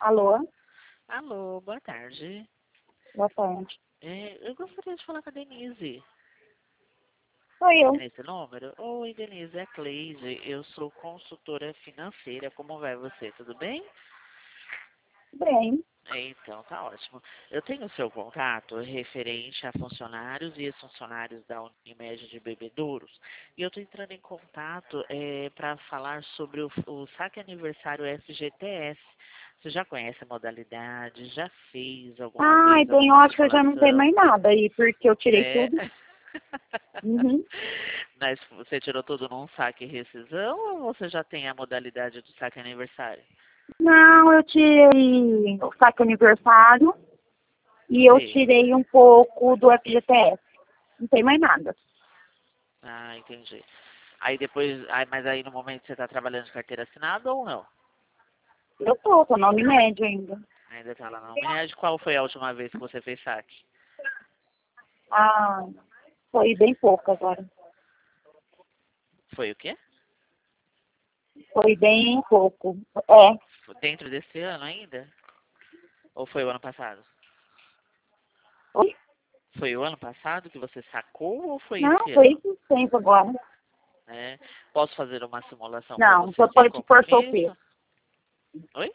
Alô? Alô, boa tarde. Boa tarde. Eu gostaria de falar com a Denise. Sou eu. É nesse número? Oi, Denise, é a Cleide. Eu sou consultora financeira. Como vai você? Tudo bem? Bem. Então, tá ótimo. Eu tenho o seu contato referente a funcionários e ex-funcionários da Unimed de Bebedouros. E eu estou entrando em contato para falar sobre o saque aniversário FGTS. Você já conhece a modalidade? Já fez alguma Ai, vez bem, eu alguma acho que eu já não tenho simulação? mais nada aí, porque eu tirei É. tudo. Uhum. Mas você tirou tudo num saque e rescisão ou você já tem a modalidade do saque aniversário? Não, eu tirei o saque aniversário e eu Sim. tirei um pouco do FGTS. Não tem mais nada. Ah, entendi. Aí depois, mas aí no momento você está trabalhando de carteira assinada ou não? Eu tô na Unimed ainda. Ainda está lá na Unimed. Qual foi a última vez que você fez saque? Ah, foi bem pouco agora. Foi o quê? Foi bem pouco. É. Foi dentro desse ano ainda? Ou foi o ano passado? Oi? Foi o ano passado que você sacou ou foi Não, esse foi ano? esse tempo agora. É. Posso fazer uma simulação para Não, você só sem pode pôr solteiro. compromisso? Oi?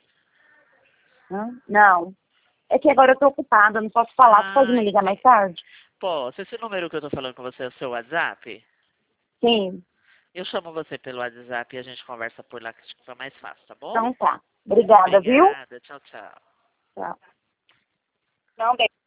Não. É que agora eu tô ocupada, não posso falar. Você pode Ah, me ligar mais entendi. tarde? Posso. Esse número que eu tô falando com você é o seu WhatsApp? Sim. Eu chamo você pelo WhatsApp e a gente conversa por lá que acho que fica mais fácil, tá bom? Então tá. Obrigada, viu? Obrigada. Tchau, tchau. Tchau. Não, bem.